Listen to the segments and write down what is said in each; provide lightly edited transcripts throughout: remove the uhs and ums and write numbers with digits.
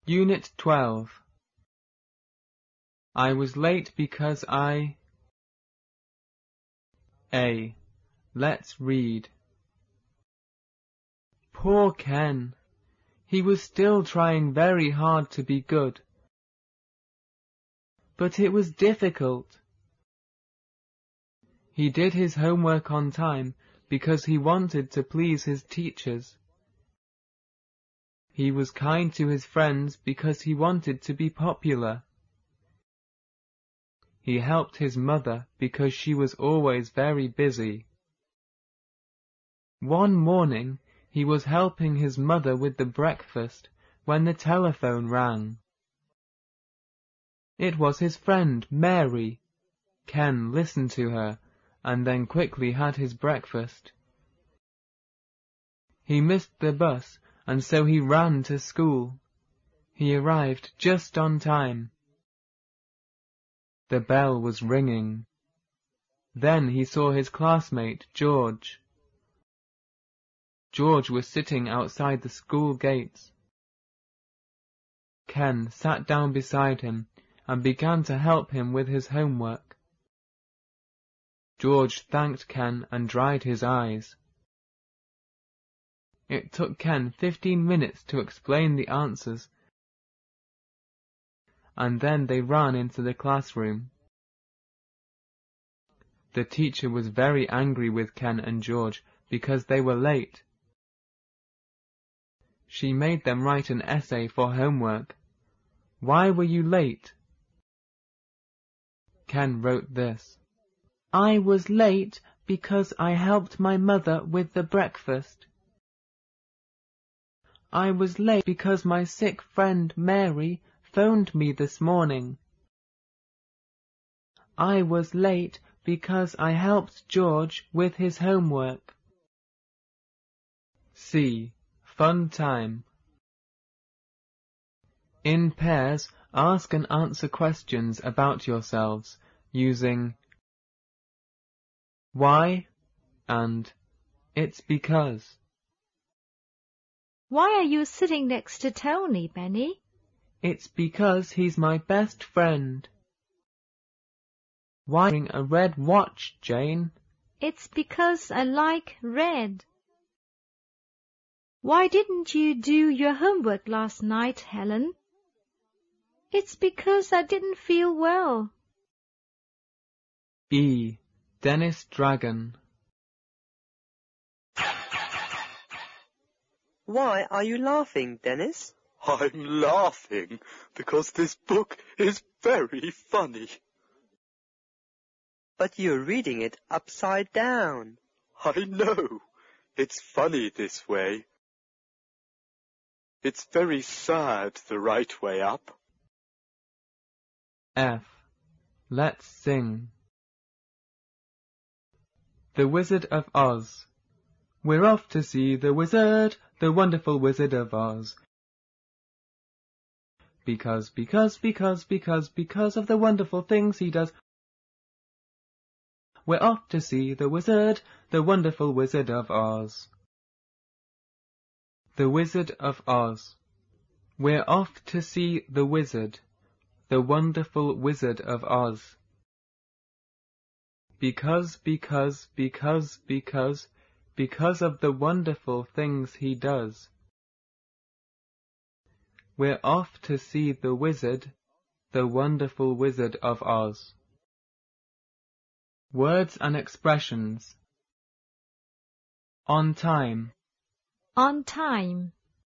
Unit 12. I was late because I... A. Let's read. Poor Ken. He was still trying very hard to be good. But it was difficult. He did his homework on time because he wanted to please his teachers. He was kind to his friends because he wanted to be popular. He helped his mother because she was always very busy. One morning, he was helping his mother with the breakfast when the telephone rang. It was his friend, Mary. Ken listened to her and then quickly had his breakfast. He missed the bus, and so he ran to school. He arrived just on time. The bell was ringing. Then he saw his classmate, George. George was sitting outside the school gates. Ken sat down beside him and began to help him with his homework. George thanked Ken and dried his eyes. It took Ken 15 minutes to explain the answers, and then they ran into the classroom. The teacher was very angry with Ken and George because they were late. She made them write an essay for homework. Why were you late? Ken wrote this. I was late because I helped my mother with the breakfast. I was late because my sick friend Mary phoned me this morning. I was late because I helped George with his homework. C. Fun time. In pairs, ask and answer questions about yourselves using why and it's because. Why are you sitting next to Tony, Benny? It's because he's my best friend. Why are you wearing a red watch, Jane? It's because I like red. Why didn't you do your homework last night, Helen? It's because I didn't feel well. E. Dennis Dragon. Why are you laughing, Dennis? I'm laughing because this book is very funny. But you're reading it upside down. I know. It's funny this way. It's very sad the right way up. F. Let's sing. The Wizard of Oz. We're off to see the wizard, the wonderful Wizard of Oz. Because of the wonderful things he does. We're off to see the wizard, the wonderful Wizard of Oz. The Wizard of Oz. We're off to see the wizard, the wonderful Wizard of Oz. Because of the wonderful things he does. We're off to see the wizard, the wonderful Wizard of Oz. Words and expressions. On time. On time.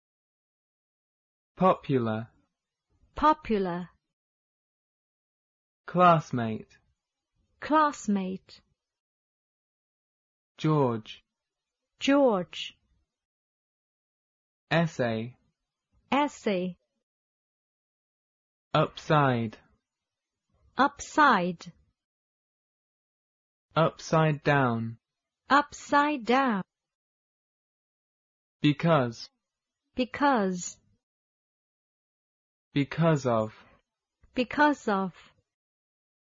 Popular. Popular. Classmate. Classmate. George. George. Essay. Essay. Upside. Upside. Upside down. Upside down. Because. Because. Because of. Because of.